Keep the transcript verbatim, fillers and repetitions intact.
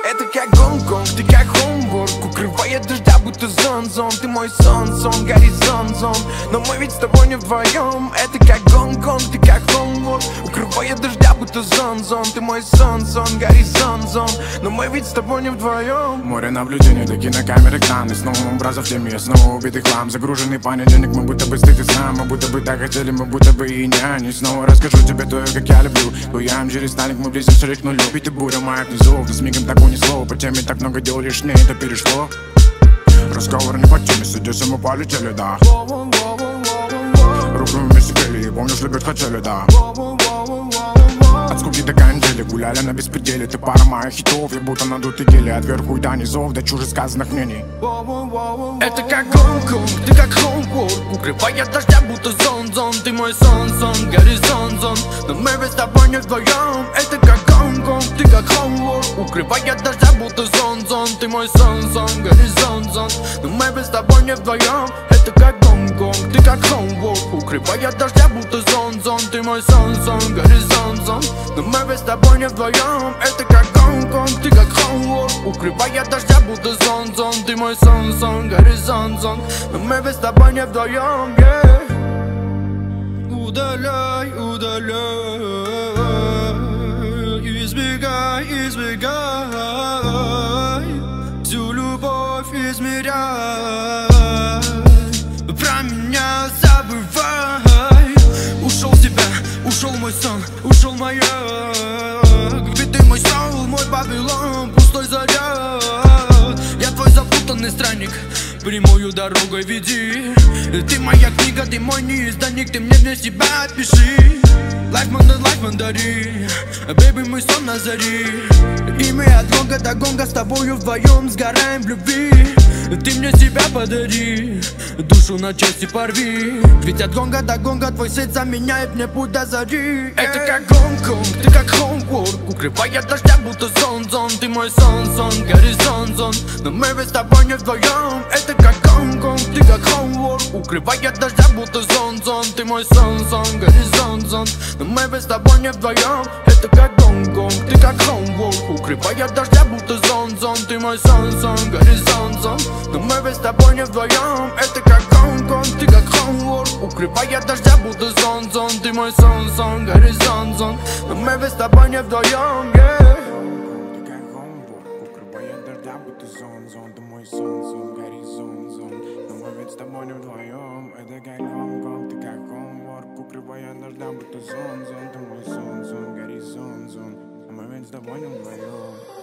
Это как Гонконг, ты как Хомбург, укрывает дождя, будто зон-зон. Ты мой сон-сон, горизонт-зон, но мы ведь с тобой не вдвоем. Это как Гонконг, ты как Хомбург, укрывает дождя, будто зон-зон. Ты мой сон-сон, горизонт-зон, но мы ведь с тобой не вдвоем. Море наблюдений, до кинокамеры экраны, снова образов в теме, снова убитый хлам. Загруженный понедельник, мы будто бы стыд и сна. Мы будто бы так хотели, мы будто бы и няни. Снова расскажу тебе то, как я люблю. Туям через сталик, мы близимся к нулю. Ведь и буря моя внизу, да с мигом так унесло. По теме так много дел лишнее, это перешло. Разговор не по теме, сидись, и мы полетели, да. Руку вместе пели, помнишь, любить хотели, да. От скуки до канители, гуляли на беспределе. Ты пара моих хитов, я будто надутый гели. От верху и до низов, до чужих сказанных мнений. Это как Гонконг, ты как Хомбург, укрывает дождя, будто зон-зон. Ты мой сон-сон, горизонт-зон, но мы ведь с тобой не вдвоем. Это как Гонконг, ты как Хомбург, укрывает дождя, будто зон-зон. Ты мой сон-сон, горизонт-зон, но мы ведь с тобой не вдвоем. Это как Гонконг, ты как Хомбург, укрывает дождя, будто зон-зон. Ты мой сон-сон, горизонт-зон, но мы ведь с тобой не вдвоем. Это как Гонконг, ты как Хомбург, укрывает дождя, будто зон-зон. Ты мой сон-сон, горизонт-зон, но мы ведь с тобой не вдвоем, yeah. Удаляй, удаляй, избегай, избегай, всю любовь измеряй, про меня забывай. Ушел с тебя, ушел мой сон, ушел моя. Ведь ты мой соул, мой Вавилон, пустой заряд. Я твой запутанный странник, прямую дорогой веди. Ты моя книга, ты мой неизданник, ты мне для себя пиши. Life мандар, life мандари, бэйби, мой сон на зари. И мы от гонга до гонга с тобою вдвоем сгораем в любви. Ты мне себя подари, душу на части порви. Ведь от гонга до гонга твой свет заменяет мне путь до зари. Это как Гонконг, ты как Хомбург, укрывает дождя, будто зон-зон. Ты мой сон-сон, горизонт-зон, но мы ведь с тобой не вдвоем. Это как Гонконг, ты как Хомбург, укрывает дождя, будто зон-зон. Ты мой сон-сон, горизонт-зон, но мы ведь с тобой не вдвоем. Это как Гонконг, ты как Хомбург, укрывает дождя, будто зон-зон. Ты мой сон-сон, горизонт-зон, но мы ведь с тобой не вдвоем. Это как Гонконг, ты как Хомбург, укрывает дождя, будто зон-зон. Ты мой сон-сон, горизонт-зон, но мы ведь с тобой не вдвоем, yeah. Ты как Хомбург, укрывает дождя, будто зон-зон. Ты мой сон-сон, горизонт-зон, но мы ведь с тобой не вдвоем. Это как Гонконг, ты как Хомбург, укрывает дождя, будто зон-зон. Ты мой сон-сон, горизонт-зон, но мы ведь с тобой не вдвоем.